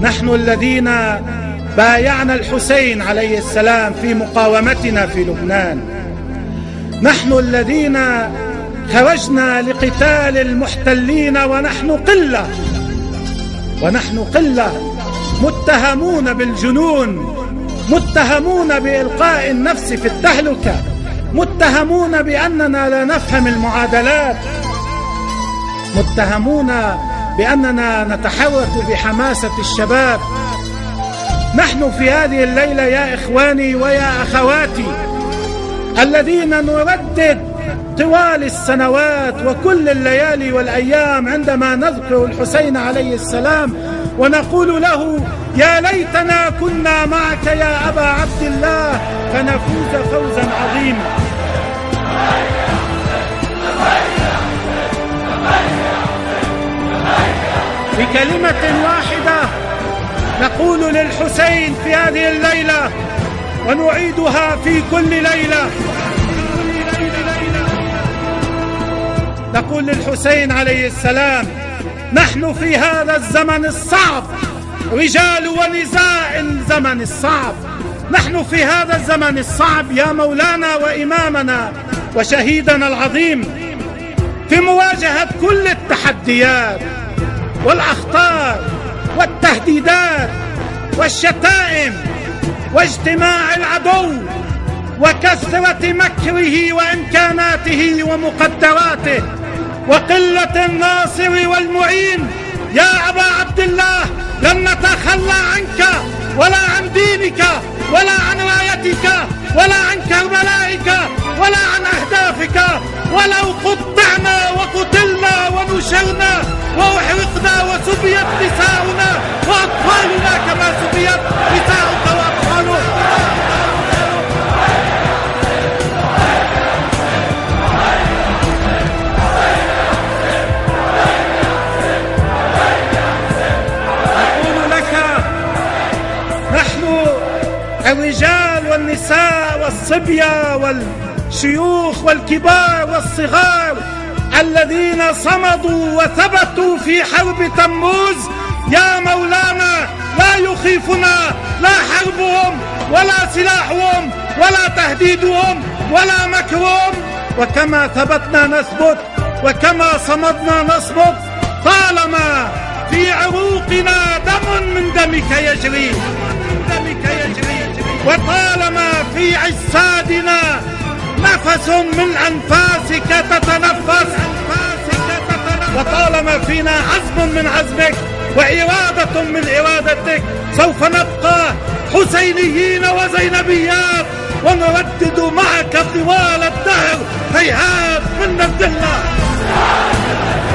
نحن الذين بايعنا الحسين عليه السلام في مقاومتنا في لبنان، نحن الذين خرجنا لقتال المحتلين ونحن قلة متهمون بالجنون، متهمون بإلقاء النفس في التهلكة، متهمون بأننا لا نفهم المعادلات، متهمون بأننا نتحرك بحماسة الشباب. نحن في هذه الليلة يا إخواني ويا أخواتي الذين نردد طوال السنوات وكل الليالي والأيام عندما نذكر الحسين عليه السلام ونقول له يا ليتنا كنا معك يا أبا عبد الله فنفوز فوزا عظيما. بكلمة واحدة نقول للحسين في هذه الليلة ونعيدها في كل ليلة، نقول للحسين عليه السلام نحن في هذا الزمن الصعب رجال ونزاع الزمن الصعب، نحن في هذا الزمن الصعب يا مولانا وإمامنا وشهيدنا العظيم في مواجهة كل التحديات والأخطار والتهديدات والشتائم واجتماع العدو وكثرة مكره وإمكاناته ومقدراته وقلة الناصر والمعين. يا أبا عبد الله لن نتخلى عنك ولا عن دينك ولا عن رايتك ولا عن كربلائك ولا عن أهدافك، ولو قطعنا وقتلنا ونشرنا وأحرقنا وسبيت نساؤنا وأطفالنا كما سبيت نساؤك وأطفالك. أقول لك نحن الرجال والنساء والصبية والشيوخ والكبار والصغار الذين صمدوا وثبتوا في حرب تموز يا مولانا لا يخيفنا لا حربهم ولا سلاحهم ولا تهديدهم ولا مكرهم، وكما ثبتنا نثبت وكما صمدنا نصمد طالما في عروقنا دم من دمك يجري وطالما في أجسادنا نفس من أنفاسك تتنفس وطالما فينا عزم من عزمك وإرادة من إرادتك سوف نبقى حسينيين وزينبيات ونردد معك طوال الدهر هيهات من الذلة.